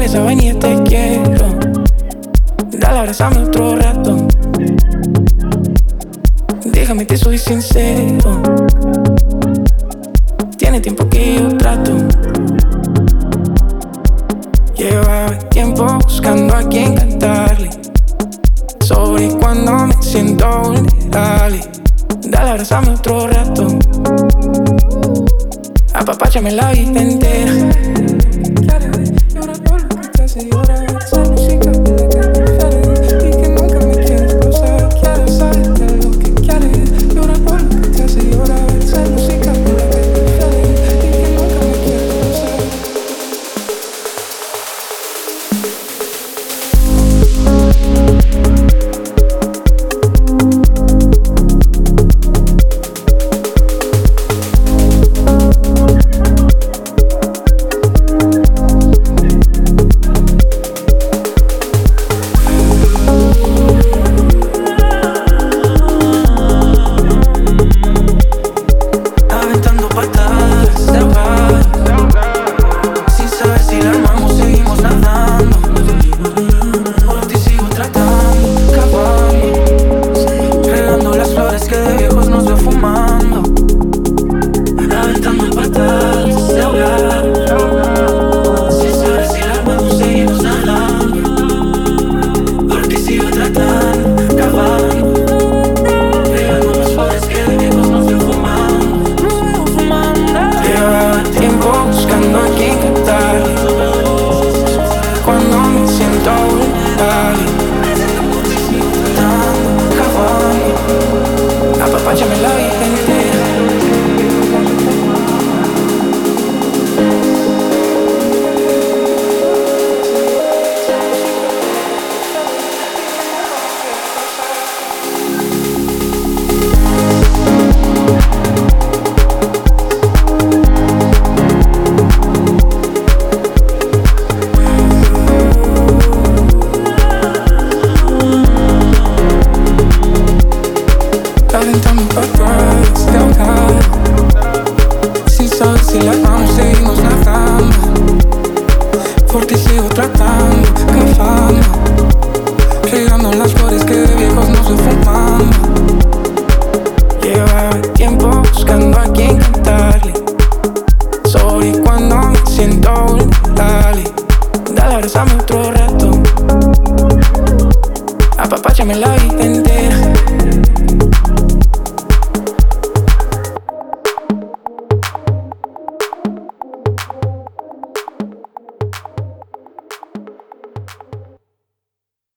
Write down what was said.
esa vainilla te quiero. Dale, abrázame otro rato. Déjame que soy sincero. Tiene tiempo que yo trato. Llevaba tiempo buscando a quien cantarle sobre cuando me siento vulnerable. Dale, abrázame otro rato. Apapáchame la vida entera. Y ahora todo lo que te hace llorar. Esa música de la que prefieres y que nunca me quieres pasar. Quiero saberte lo que quieres. Y ahora todo lo que te hace llorar. Esa música de la que prefieres y que nunca me quieres pasar. Aventando para atrás, de ahogar. Sin saber si la vamos, seguimos nadando. Por ti sigo tratando, cavando. Regando las flores que de viejos no se fumando. Llevaba tiempo buscando a quien